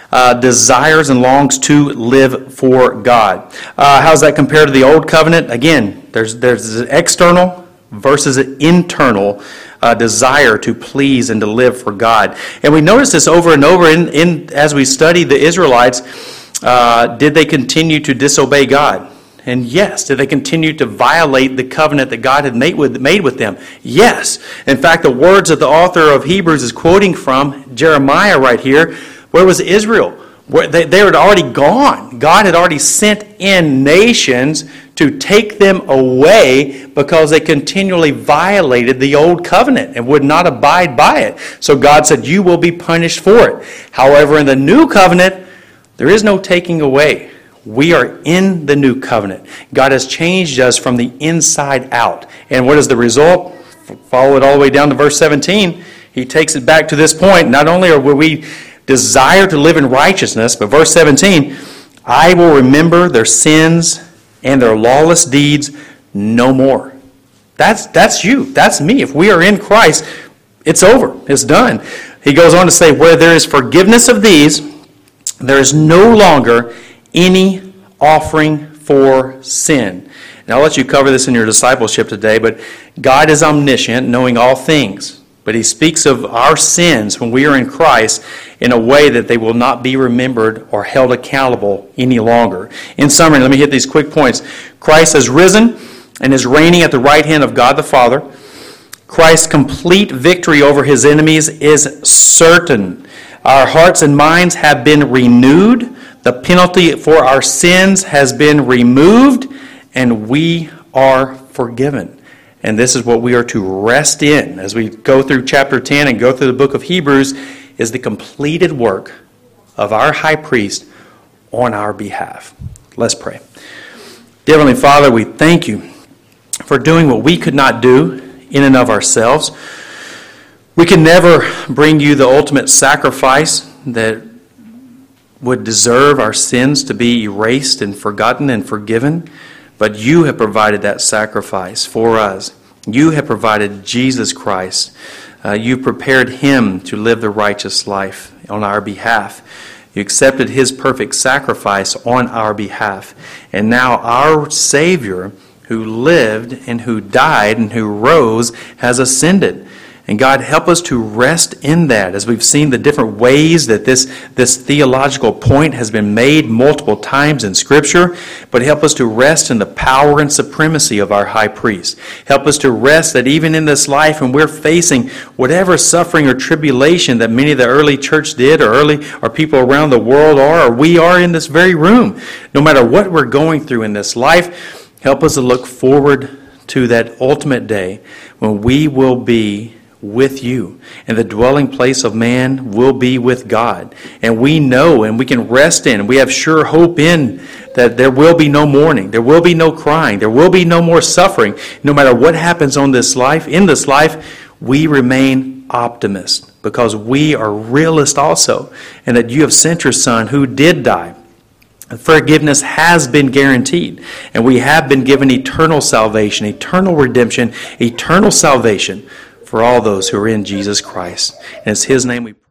desires and longs to live for God. How does that compare to the old covenant? Again, there's an external versus an internal desire to please and to live for God. And we notice this over and over as we study the Israelites. Did they continue to disobey God? And yes. Did they continue to violate the covenant that God had made with them? Yes. In fact, the words that the author of Hebrews is quoting from, Jeremiah right here, where was Israel? They had already gone. God had already sent in nations to take them away because they continually violated the old covenant and would not abide by it. So God said, you will be punished for it. However, in the new covenant, there is no taking away. We are in the new covenant. God has changed us from the inside out. And what is the result? Follow it all the way down to verse 17. He takes it back to this point. Not only are we desire to live in righteousness, but verse 17, I will remember their sins and their lawless deeds no more. That's you. That's me. If we are in Christ, it's over. It's done. He goes on to say, where there is forgiveness of these, there is no longer any offering for sin. And I'll let you cover this in your discipleship today, but God is omniscient, knowing all things. But he speaks of our sins when we are in Christ in a way that they will not be remembered or held accountable any longer. In summary, let me hit these quick points. Christ has risen and is reigning at the right hand of God the Father. Christ's complete victory over his enemies is certain. Our hearts and minds have been renewed. The penalty for our sins has been removed, and we are forgiven. And this is what we are to rest in as we go through chapter 10 and go through the book of Hebrews, is the completed work of our high priest on our behalf. Let's pray. Dear Heavenly Father, we thank you for doing what we could not do in and of ourselves. We can never bring you the ultimate sacrifice that would deserve our sins to be erased and forgotten and forgiven. But you have provided that sacrifice for us. You have provided Jesus Christ. You prepared him to live the righteous life on our behalf. You accepted his perfect sacrifice on our behalf. And now our Savior, who lived and who died and who rose, has ascended. And God, help us to rest in that as we've seen the different ways that this theological point has been made multiple times in Scripture. But help us to rest in the power and supremacy of our high priest. Help us to rest that even in this life when we're facing whatever suffering or tribulation that many of the early church did or people around the world are, or we are in this very room, no matter what we're going through in this life, help us to look forward to that ultimate day when we will be with you, and the dwelling place of man will be with God. And we know and we can rest in, we have sure hope in that there will be no mourning, there will be no crying, there will be no more suffering. No matter what happens in this life, we remain optimists because we are realists also, and that you have sent your Son who did die. Forgiveness has been guaranteed, and we have been given eternal salvation, eternal redemption, eternal salvation for all those who are in Jesus Christ. And it's his name we